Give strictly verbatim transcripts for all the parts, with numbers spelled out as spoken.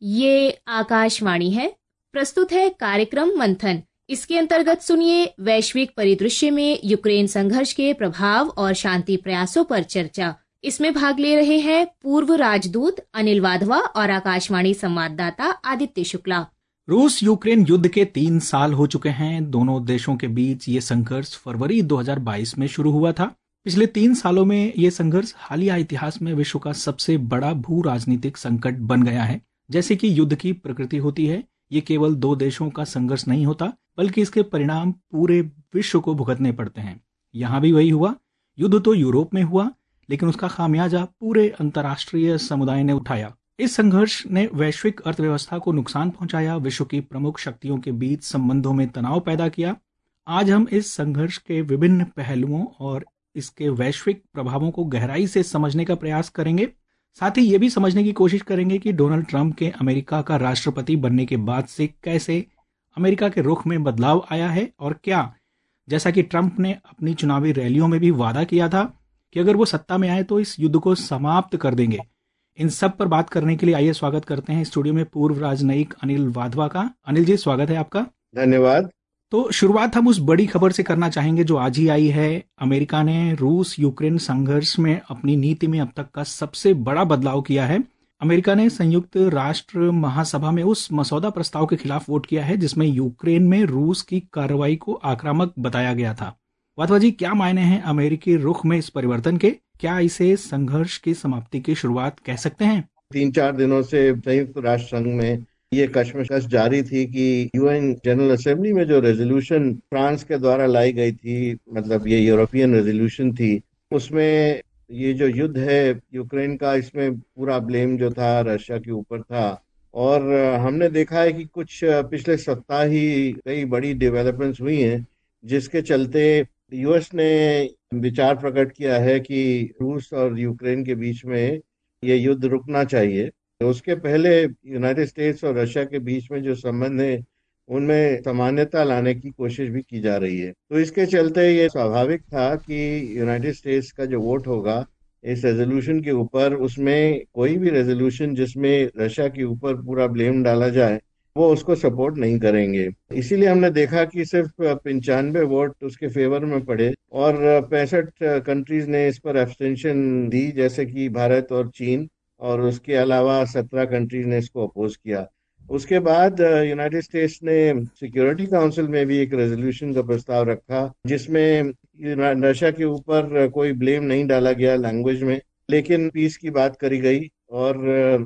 ये आकाशवाणी है। प्रस्तुत है कार्यक्रम मंथन। इसके अंतर्गत सुनिए वैश्विक परिदृश्य में यूक्रेन संघर्ष के प्रभाव और शांति प्रयासों पर चर्चा। इसमें भाग ले रहे हैं पूर्व राजदूत अनिल वाधवा और आकाशवाणी संवाददाता आदित्य शुक्ला। रूस यूक्रेन युद्ध के तीन साल हो चुके हैं। दोनों देशों के बीच ये संघर्ष फरवरी दो हज़ार बाईस में शुरू हुआ था। पिछले तीन सालों में ये संघर्ष हालिया इतिहास में विश्व का सबसे बड़ा भू राजनीतिक संकट बन गया है। जैसे कि युद्ध की प्रकृति होती है, ये केवल दो देशों का संघर्ष नहीं होता, बल्कि इसके परिणाम पूरे विश्व को भुगतने पड़ते हैं। यहाँ भी वही हुआ। युद्ध तो यूरोप में हुआ, लेकिन उसका खामियाजा पूरे अंतर्राष्ट्रीय समुदाय ने उठाया। इस संघर्ष ने वैश्विक अर्थव्यवस्था को नुकसान पहुंचाया, विश्व की प्रमुख शक्तियों के बीच संबंधों में तनाव पैदा किया। आज हम इस संघर्ष के विभिन्न पहलुओं और इसके वैश्विक प्रभावों को गहराई से समझने का प्रयास करेंगे। साथ ही ये भी समझने की कोशिश करेंगे कि डोनाल्ड ट्रंप के अमेरिका का राष्ट्रपति बनने के बाद से कैसे अमेरिका के रुख में बदलाव आया है, और क्या, जैसा कि ट्रंप ने अपनी चुनावी रैलियों में भी वादा किया था कि अगर वो सत्ता में आए तो इस युद्ध को समाप्त कर देंगे। इन सब पर बात करने के लिए आइए स्वागत करते हैं स्टूडियो में पूर्व राजनयिक अनिल वाधवा का। अनिल जी, स्वागत है आपका। धन्यवाद। तो शुरुआत हम उस बड़ी खबर से करना चाहेंगे जो आज ही आई है। अमेरिका ने रूस यूक्रेन संघर्ष में अपनी नीति में अब तक का सबसे बड़ा बदलाव किया है। अमेरिका ने संयुक्त राष्ट्र महासभा में उस मसौदा प्रस्ताव के खिलाफ वोट किया है जिसमें यूक्रेन में रूस की कार्रवाई को आक्रामक बताया गया था। वाधवा जी, क्या मायने हैं अमेरिकी रुख में इस परिवर्तन के? क्या इसे संघर्ष की समाप्ति की शुरुआत कह सकते हैं? तीन चार दिनों से संयुक्त राष्ट्र संघ में ये कश्मकश जारी थी कि यूएन जनरल असेंबली में जो रेजोल्यूशन फ्रांस के द्वारा लाई गई थी, मतलब ये यूरोपियन रेजोल्यूशन थी, उसमें ये जो युद्ध है यूक्रेन का, इसमें पूरा ब्लेम जो था रशिया के ऊपर था। और हमने देखा है कि कुछ पिछले सप्ताह ही कई बड़ी डेवलपमेंट्स हुई हैं जिसके चलते यूएस ने विचार प्रकट किया है कि रूस और यूक्रेन के बीच में ये युद्ध रुकना चाहिए। तो उसके पहले यूनाइटेड स्टेट्स और रशिया के बीच में जो संबंध है उनमें सामान्यता लाने की कोशिश भी की जा रही है। तो इसके चलते ये स्वाभाविक था कि यूनाइटेड स्टेट्स का जो वोट होगा इस रेजोल्यूशन के ऊपर, उसमें कोई भी रेजोल्यूशन जिसमें रशिया के ऊपर पूरा ब्लेम डाला जाए वो उसको सपोर्ट नहीं करेंगे। इसीलिए हमने देखा कि सिर्फ पंचानवे वोट उसके फेवर में पड़े और पैंसठ कंट्रीज ने इस पर एब्सटेंशन दी, जैसे कि भारत और चीन, और उसके अलावा सत्रह कंट्रीज ने इसको अपोज किया। उसके बाद यूनाइटेड स्टेट्स ने सिक्योरिटी काउंसिल में भी एक रेजोल्यूशन का प्रस्ताव रखा जिसमें रशिया के ऊपर कोई ब्लेम नहीं डाला गया लैंग्वेज में, लेकिन पीस की बात करी गई। और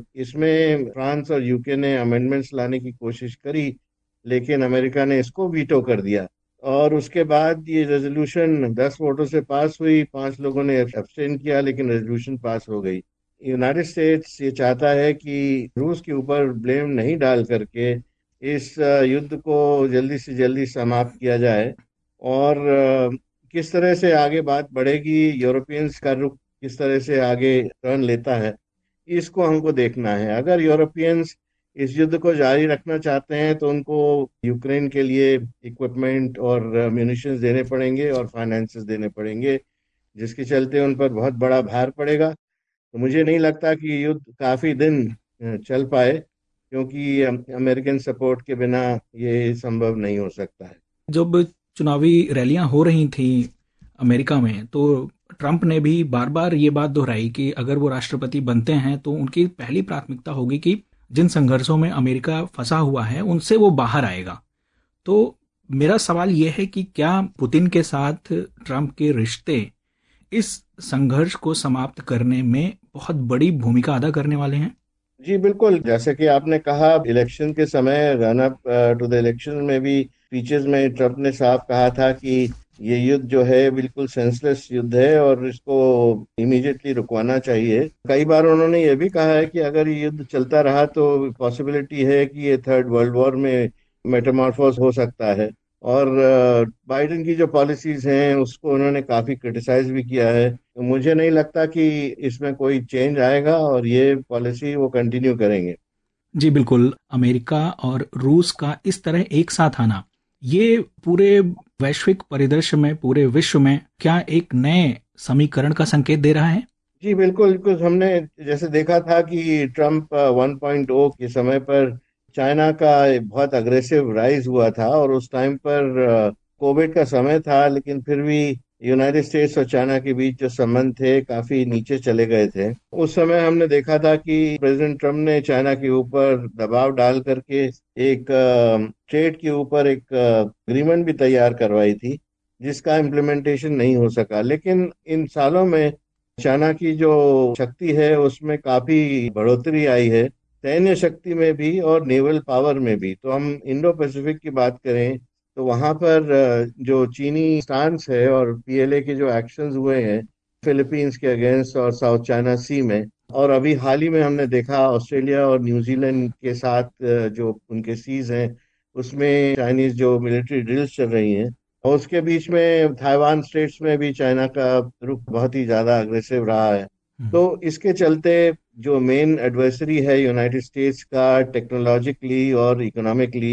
इसमें फ्रांस और यूके ने अमेंडमेंट्स लाने की कोशिश करी, लेकिन अमेरिका ने इसको वीटो कर दिया। और उसके बाद ये रेजोल्यूशन दस वोटों से पास हुई, पांच लोगों ने एब्सटेन किया, लेकिन रेजोल्यूशन पास हो गई। यूनाइटेड स्टेट्स ये चाहता है कि रूस के ऊपर ब्लेम नहीं डाल करके इस युद्ध को जल्दी से जल्दी समाप्त किया जाए। और किस तरह से आगे बात बढ़ेगी, यूरोपियंस का रुख किस तरह से आगे टर्न लेता है, इसको हमको देखना है। अगर यूरोपियंस इस युद्ध को जारी रखना चाहते हैं तो उनको यूक्रेन के लिए इक्विपमेंट और म्यूनिशंस देने पड़ेंगे और फाइनेंसेस देने पड़ेंगे, जिसके चलते उन पर बहुत बड़ा भार पड़ेगा। तो मुझे नहीं लगता कि युद्ध काफी दिन चल पाए, क्योंकि अमेरिकन सपोर्ट के बिना ये संभव नहीं हो सकता है। जब चुनावी रैलियां हो रही थी अमेरिका में, तो ट्रंप ने भी बार बार ये बात दोहराई कि अगर वो राष्ट्रपति बनते हैं तो उनकी पहली प्राथमिकता होगी कि जिन संघर्षों में अमेरिका फंसा हुआ है उनसे वो बाहर आएगा। तो मेरा सवाल ये है कि क्या पुतिन के साथ ट्रंप के रिश्ते इस संघर्ष को समाप्त करने में बहुत बड़ी भूमिका अदा करने वाले हैं? जी बिल्कुल, जैसे कि आपने कहा, इलेक्शन के समय, run up to the election में भी स्पीचेस में ट्रंप ने साफ कहा था कि ये युद्ध जो है बिल्कुल सेंसलेस युद्ध है और इसको इमीडिएटली रुकवाना चाहिए। कई बार उन्होंने ये भी कहा है कि अगर ये युद्ध चलता रहा तो पॉसिबिलिटी है कि ये थर्ड वर्ल्ड वॉर में मेटामॉर्फोस हो सकता है। और बाइडेन की जो पॉलिसीज हैं उसको उन्होंने काफी क्रिटिसाइज भी किया है। तो मुझे नहीं लगता कि इसमें कोई चेंज आएगा और ये पॉलिसी वो कंटिन्यू करेंगे। जी बिल्कुल, अमेरिका और रूस का इस तरह एक साथ आना, ये पूरे वैश्विक परिदृश्य में, पूरे विश्व में क्या एक नए समीकरण का संकेत दे रहा है? जी बिल्कुल, कुछ हमने जैसे देखा था कि ट्रम्प वन पॉइंट ओ के समय पर चाइना का बहुत अग्रेसिव राइज हुआ था, और उस टाइम पर कोविड का समय था, लेकिन फिर भी यूनाइटेड स्टेट्स और चाइना के बीच जो संबंध थे काफी नीचे चले गए थे। उस समय हमने देखा था कि प्रेसिडेंट ट्रम्प ने चाइना के ऊपर दबाव डाल करके एक ट्रेड के ऊपर एक अग्रीमेंट भी तैयार करवाई थी, जिसका इम्प्लीमेंटेशन नहीं हो सका। लेकिन इन सालों में चाइना की जो शक्ति है उसमें काफी बढ़ोतरी आई है, सैन्य शक्ति में भी और नेवल पावर में भी। तो हम इंडो पैसिफिक की बात करें तो वहां पर अ, जो चीनी स्टांस है और पी एल ए के जो एक्शंस हुए हैं फिलीपींस के अगेंस्ट और साउथ चाइना सी में, और अभी हाल ही में हमने देखा ऑस्ट्रेलिया और न्यूजीलैंड के साथ अ, जो उनके सीज हैं उसमें चाइनीज जो मिलिट्री ड्रिल्स चल रही हैं, और उसके बीच में ताइवान स्टेट्स में भी चाइना का रुख बहुत ही ज्यादा अग्रेसिव रहा है। हम्म। तो इसके चलते जो मेन एडवर्सरी है यूनाइटेड स्टेट्स का टेक्नोलॉजिकली और इकोनॉमिकली,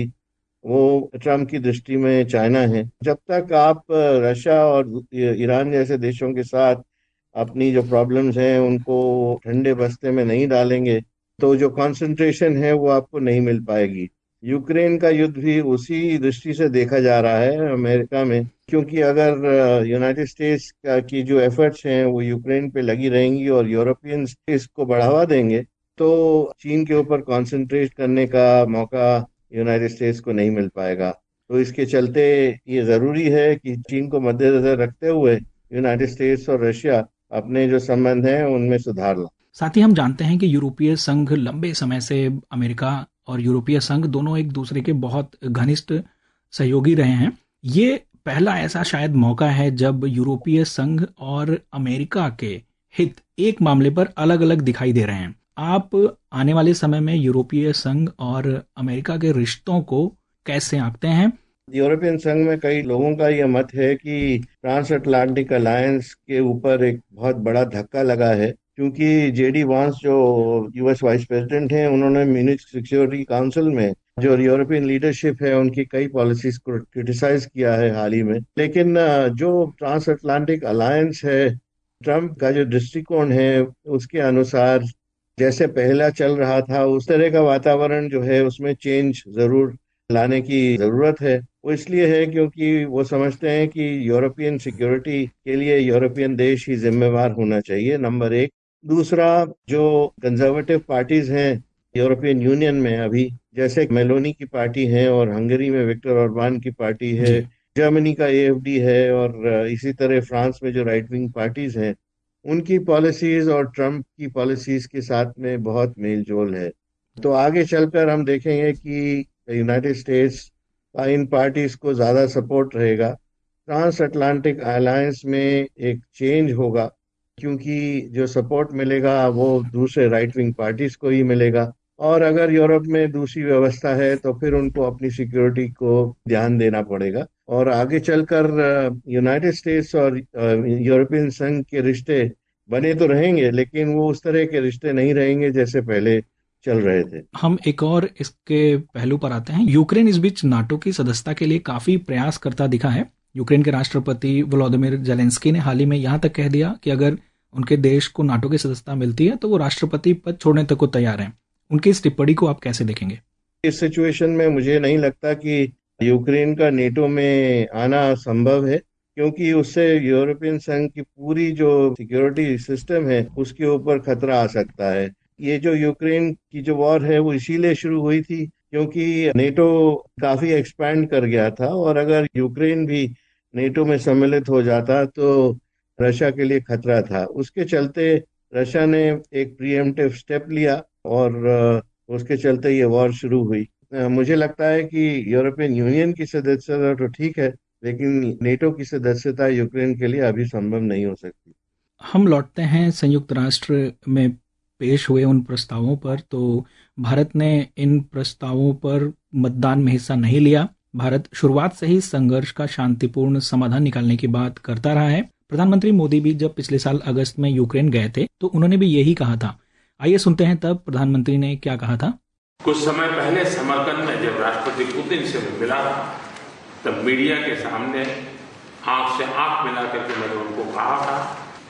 वो ट्रम्प की दृष्टि में चाइना है। जब तक आप रशिया और ईरान जैसे देशों के साथ अपनी जो प्रॉब्लम्स हैं उनको ठंडे बस्ते में नहीं डालेंगे, तो जो कंसंट्रेशन है वो आपको नहीं मिल पाएगी। यूक्रेन का युद्ध भी उसी दृष्टि से देखा जा रहा है अमेरिका में, क्योंकि अगर यूनाइटेड स्टेट्स का की जो एफर्ट्स हैं वो यूक्रेन पे लगी रहेंगी और यूरोपियंस इसको बढ़ावा देंगे, तो चीन के ऊपर कंसंट्रेट करने का मौका यूनाइटेड स्टेट्स को नहीं मिल पाएगा। तो इसके चलते ये जरूरी है कि चीन को मद्देनजर रखते हुए यूनाइटेड स्टेट्स और रशिया अपने जो संबंध हैं उनमें सुधार ला। साथ ही हम जानते हैं कि यूरोपीय संघ लंबे समय से अमेरिका और यूरोपीय संघ दोनों एक दूसरे के बहुत घनिष्ठ सहयोगी रहे हैं। ये पहला ऐसा शायद मौका है जब यूरोपीय संघ और अमेरिका के हित एक मामले पर अलग अलग दिखाई दे रहे हैं। आप आने वाले समय में यूरोपीय संघ और अमेरिका के रिश्तों को कैसे आंकते हैं? यूरोपियन संघ में कई लोगों का यह मत है कि ट्रांस अटलांटिक अलायंस के ऊपर एक बहुत बड़ा धक्का लगा है, क्योंकि जे डी वांस जो यू एस वाइस प्रेसिडेंट हैं उन्होंने म्यूनिच सिक्योरिटी काउंसिल में जो यूरोपियन लीडरशिप है उनकी कई पॉलिसीज को क्रिटिसाइज किया है हाल ही में। लेकिन अ, जो ट्रांस अटलांटिक अलायंस है, ट्रम्प का जो दृष्टिकोण है उसके अनुसार जैसे पहला चल रहा था उस तरह का वातावरण जो है उसमें चेंज जरूर लाने की जरूरत है। वो इसलिए है क्योंकि वो समझते हैं कि यूरोपियन सिक्योरिटी के लिए यूरोपियन देश ही जिम्मेवार होना चाहिए, नंबर एक। दूसरा, जो कंजर्वेटिव पार्टीज हैं यूरोपियन यूनियन में अभी, जैसे मेलोनी की पार्टी है और हंगरी में विक्टर ऑर्बान की पार्टी है, जी। जर्मनी का ए एफ डी है, और अ, इसी तरह फ्रांस में जो राइट विंग पार्टीज हैं, उनकी पॉलिसीज और ट्रम्प की पॉलिसीज के साथ में बहुत मेल जोल है। तो आगे चलकर हम देखेंगे कि यूनाइटेड स्टेट्स का इन पार्टीज को ज्यादा सपोर्ट रहेगा। ट्रांस अटलांटिक अलायंस में एक चेंज होगा, क्योंकि जो सपोर्ट मिलेगा वो दूसरे राइट विंग पार्टीज को ही मिलेगा, और अगर यूरोप में दूसरी व्यवस्था है तो फिर उनको अपनी सिक्योरिटी को ध्यान देना पड़ेगा। और आगे चलकर यूनाइटेड स्टेट्स और यूरोपियन संघ के रिश्ते बने तो रहेंगे, लेकिन वो उस तरह के रिश्ते नहीं रहेंगे जैसे पहले चल रहे थे। हम एक और इसके पहलू पर आते हैं। यूक्रेन इस बीच नाटो की सदस्यता के लिए काफी प्रयास करता दिखा है। यूक्रेन के राष्ट्रपति व्लादिमीर जेलेंस्की ने हाल ही में यहां तक कह दिया कि अगर उनके देश को नाटो की सदस्यता मिलती है तो वो राष्ट्रपति पद छोड़ने तक को तैयार हैं। उनकी इस टिप्पणी को आप कैसे देखेंगे? इस सिचुएशन में मुझे नहीं लगता कि यूक्रेन का नेटो में आना संभव है, क्योंकि उससे यूरोपियन संघ की पूरी जो सिक्योरिटी सिस्टम है उसके ऊपर खतरा आ सकता है। ये जो यूक्रेन की जो वॉर है वो इसीलिए शुरू हुई थी क्योंकि नेटो काफी एक्सपैंड कर गया था, और अगर यूक्रेन भी नेटो में सम्मिलित हो जाता तो रशिया के लिए खतरा था। उसके चलते रशिया ने एक प्रीएम्प्टिव स्टेप लिया और अ, उसके चलते ये वॉर शुरू हुई। अ, मुझे लगता है कि यूरोपियन यूनियन की सदस्यता तो ठीक है, लेकिन नेटो की सदस्यता यूक्रेन के लिए अभी संभव नहीं हो सकती। हम लौटते हैं संयुक्त राष्ट्र में पेश हुए उन प्रस्तावों पर। तो भारत ने इन प्रस्तावों पर मतदान में हिस्सा नहीं लिया। भारत शुरुआत से ही संघर्ष का शांतिपूर्ण समाधान निकालने की बात करता रहा है। प्रधानमंत्री मोदी भी जब पिछले साल अगस्त में यूक्रेन गए थे तो उन्होंने भी यही कहा था। आइए सुनते हैं तब प्रधानमंत्री ने क्या कहा था। कुछ समय पहले समरकंद में जब राष्ट्रपति पुतिन से मिला तब मीडिया के सामने आंख से आंख मिला करके मैंने उनको कहा था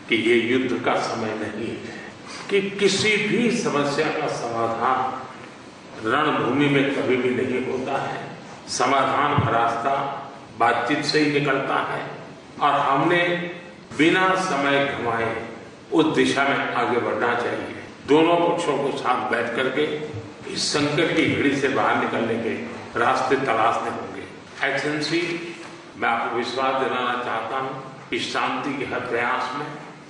कि ये युद्ध का समय नहीं है, कि किसी भी समस्या का समाधान रणभूमि में कभी भी नहीं होता है। समाधान का रास्ता बातचीत से ही निकलता है और हमने बिना समय गंवाए उस दिशा में आगे बढ़ना चाहिए। दोनों पक्षों को साथ बैठ करके इस संकट की घड़ी से बाहर निकलने के रास्ते तलाशने होंगे। एक्सेलेंसी, मैं आपको विश्वास दिलाना चाहता हूं कि शांति के हर प्रयास में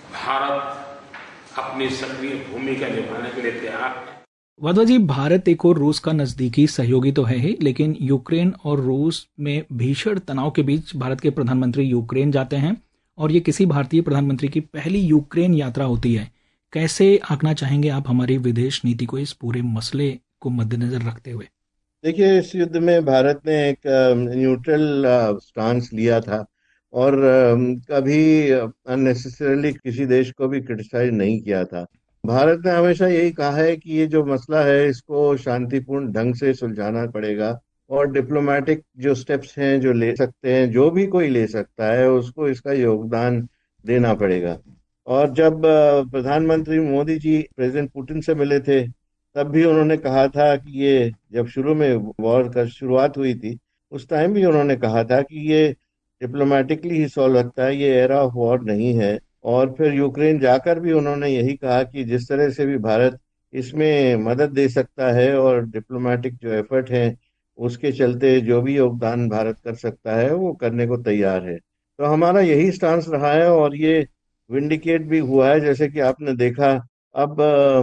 भारत अपनी सक्रिय भूमिका निभाने के लिए तैयार है। वाधवा जी, भारत एक और रूस का नजदीकी सहयोगी तो है ही, लेकिन यूक्रेन और रूस में भीषण तनाव के बीच भारत के प्रधानमंत्री यूक्रेन जाते हैं और ये किसी भारतीय प्रधानमंत्री की पहली यूक्रेन यात्रा होती है। कैसे आंकना चाहेंगे आप हमारी विदेश नीति को इस पूरे मसले को मद्देनजर रखते हुए? देखिए, इस युद्ध में भारत ने एक न्यूट्रल स्टांस लिया था और कभी अननेसेसरली किसी देश को भी क्रिटिसाइज नहीं किया था। भारत ने हमेशा यही कहा है कि ये जो मसला है इसको शांतिपूर्ण ढंग से सुलझाना पड़ेगा और डिप्लोमेटिक जो स्टेप्स हैं जो ले सकते हैं, जो भी कोई ले सकता है, उसको इसका योगदान देना पड़ेगा। और जब प्रधानमंत्री मोदी जी प्रेसिडेंट पुतिन से मिले थे तब भी उन्होंने कहा था कि ये जब शुरू में वॉर का शुरुआत हुई थी उस टाइम भी उन्होंने कहा था कि ये डिप्लोमेटिकली ही सॉल्व लगता है, ये एरा ऑफ वॉर नहीं है। और फिर यूक्रेन जाकर भी उन्होंने यही कहा कि जिस तरह से भी भारत इसमें मदद दे सकता है और डिप्लोमेटिक जो एफर्ट है उसके चलते जो भी योगदान भारत कर सकता है वो करने को तैयार है। तो हमारा यही स्टांस रहा है और ये विंडिकेट भी हुआ है। जैसे कि आपने देखा, अब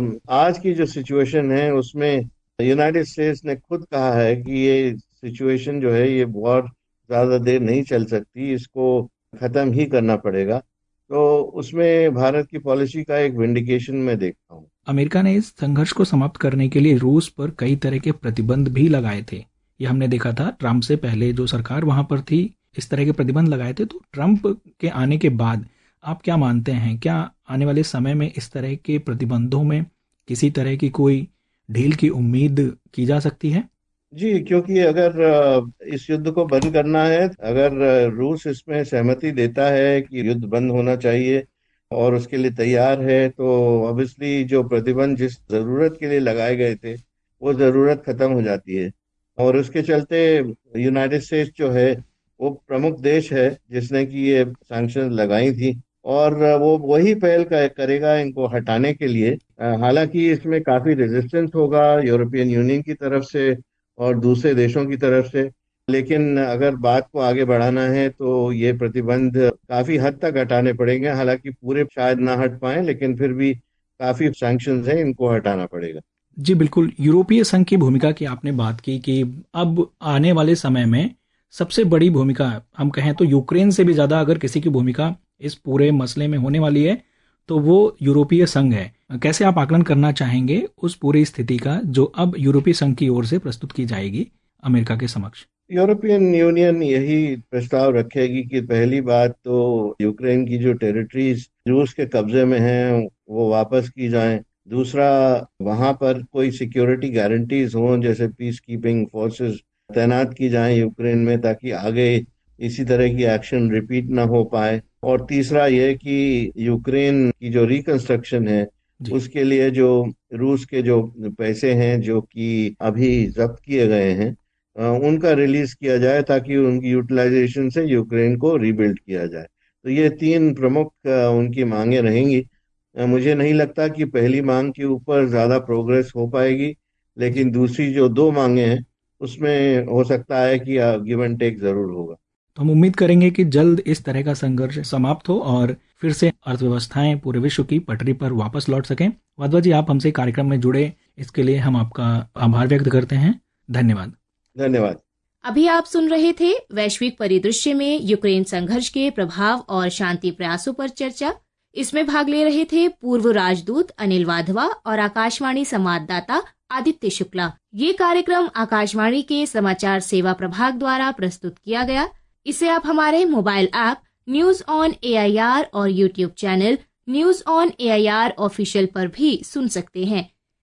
आज की जो सिचुएशन है उसमें यूनाइटेड स्टेट्स ने खुद कहा है कि ये सिचुएशन जो है, ये वॉर ज्यादा देर नहीं चल सकती, इसको खत्म ही करना पड़ेगा। तो उसमें भारत की पॉलिसी का एक विंडिकेशन मैं देखता हूँ। अमेरिका ने इस संघर्ष को समाप्त करने के लिए रूस पर कई तरह के प्रतिबंध भी लगाए थे। ये हमने देखा था ट्रंप से पहले जो सरकार वहां पर थी, इस तरह के प्रतिबंध लगाए थे। तो ट्रंप के आने के बाद आप क्या मानते हैं, क्या आने वाले समय में इस तरह के प्रतिबंधों में किसी तरह की कोई ढील की उम्मीद की जा सकती है? जी, क्योंकि अगर इस युद्ध को बंद करना है, अगर रूस इसमें सहमति देता है कि युद्ध बंद होना चाहिए और उसके लिए तैयार है, तो ऑब्वियसली जो प्रतिबंध जिस जरूरत के लिए लगाए गए थे वो जरूरत खत्म हो जाती है। और उसके चलते यूनाइटेड स्टेट्स जो है वो प्रमुख देश है जिसने कि ये सैंक्शन लगाई थी और वो वही पहल करेगा इनको हटाने के लिए। हालांकि इसमें काफी रेजिस्टेंस होगा यूरोपियन यूनियन की तरफ से और दूसरे देशों की तरफ से, लेकिन अगर बात को आगे बढ़ाना है तो ये प्रतिबंध काफी हद तक हटाने पड़ेंगे। हालांकि पूरे शायद ना हट पाए, लेकिन फिर भी काफी सैंक्शंस हैं, इनको हटाना पड़ेगा। जी बिल्कुल। यूरोपीय संघ की भूमिका की आपने बात की कि अब आने वाले समय में सबसे बड़ी भूमिका, हम कहें तो यूक्रेन से भी ज्यादा अगर किसी की भूमिका इस पूरे मसले में होने वाली है तो वो यूरोपीय संघ है। कैसे आप आकलन करना चाहेंगे उस पूरी स्थिति का जो अब यूरोपीय संघ की ओर से प्रस्तुत की जाएगी अमेरिका के समक्ष? यूरोपियन यूनियन यही प्रस्ताव रखेगी कि पहली बात तो यूक्रेन की जो टेरिटरीज रूस के कब्जे में हैं वो वापस की जाएं। दूसरा, वहां पर कोई सिक्योरिटी गारंटीज हों, जैसे पीस कीपिंग फोर्सेस तैनात की जाएं यूक्रेन में, ताकि आगे इसी तरह की एक्शन रिपीट ना हो पाए। और तीसरा यह कि यूक्रेन की जो रिकंस्ट्रक्शन है उसके लिए जो रूस के जो पैसे हैं जो कि अभी जब्त किए गए हैं उनका रिलीज किया जाए ताकि उनकी यूटिलाइजेशन से यूक्रेन को रीबिल्ड किया जाए। तो ये तीन प्रमुख उनकी मांगे रहेंगी। मुझे नहीं लगता कि पहली मांग के ऊपर ज्यादा प्रोग्रेस हो पाएगी, लेकिन दूसरी जो दो मांगे हैं उसमें हो सकता है कि गिव एंड टेक जरूर होगा। तो हम उम्मीद करेंगे कि जल्द इस तरह का संघर्ष समाप्त हो और फिर से अर्थव्यवस्थाएं पूरे विश्व की पटरी पर वापस लौट सकें। वाधवा जी, आप हमसे कार्यक्रम में जुड़े, इसके लिए हम आपका आभार व्यक्त करते हैं। धन्यवाद। धन्यवाद। अभी आप सुन रहे थे वैश्विक परिदृश्य में यूक्रेन संघर्ष के प्रभाव और शांति प्रयासों पर चर्चा। इसमें भाग ले रहे थे पूर्व राजदूत अनिल वाधवा और आकाशवाणी संवाददाता आदित्य शुक्ला। ये कार्यक्रम आकाशवाणी के समाचार सेवा प्रभाग द्वारा प्रस्तुत किया गया। इसे आप हमारे mobile app news on A I R और YouTube channel news on A I R official पर भी सुन सकते हैं।